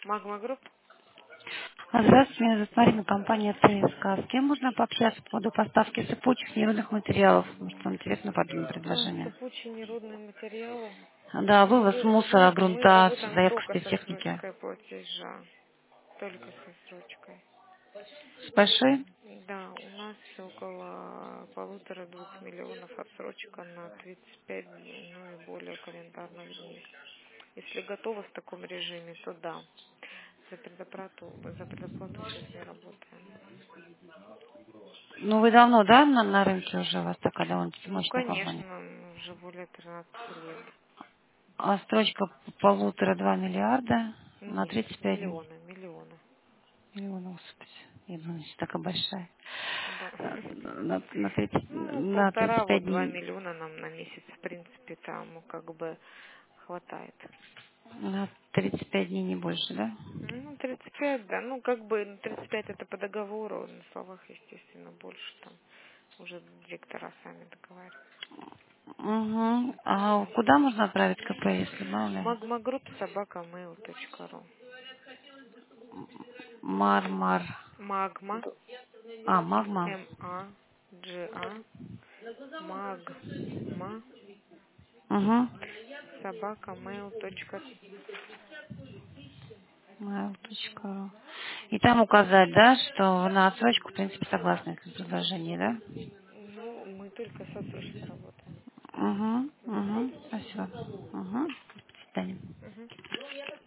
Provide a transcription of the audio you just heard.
Магма Групп? Здравствуйте, меня зовут Марина, компания ТСК. С кем можно пообщаться по поводу поставки сыпучих нерудных материалов? Может, вам интересно подобное предложение? Сыпучие нерудные материалы. Да, вывоз Вы мусора, знаете, мы грунта, работаем заявка только со спецтехники. срочкой платежа. Только со срочкой. С большой? Да, у нас около 1,5–2 миллионов отсрочка на 35, ну и более календарных дней. Если готово в таком режиме, то да. За предоплату сейчас не работаем. Ну, вы давно, да, на рынке уже у вас такая довольно Ну, мощная компания? конечно, уже более 13 лет. А строчка 1,5–2 миллиарда на Нет, 35 дней. миллионы. Миллион, господи, я думаю, что такая большая. Да. На 30, Ну, на 1,5, 35 вот 2 дней. миллиона нам на месяц, в принципе, там как бы хватает. На 35 дней не больше, да? Ну, 35, да. Ну, как бы 35 это по договору, на словах, естественно, больше там. Уже директора сами договариваются. Угу. А куда можно отправить КП, если мало ли? Magmagroup@mail.ru. Мармар. Магма, Магма. MAGA, Магма, Угу. @mail.ru. Mail.ru. И там указать, да, что на отсрочку, в принципе, согласны с предложением, да? Ну, мы только со срочкой работаем. Угу. Мгм. Угу. Спасибо. Угу. До свидания. Мгм.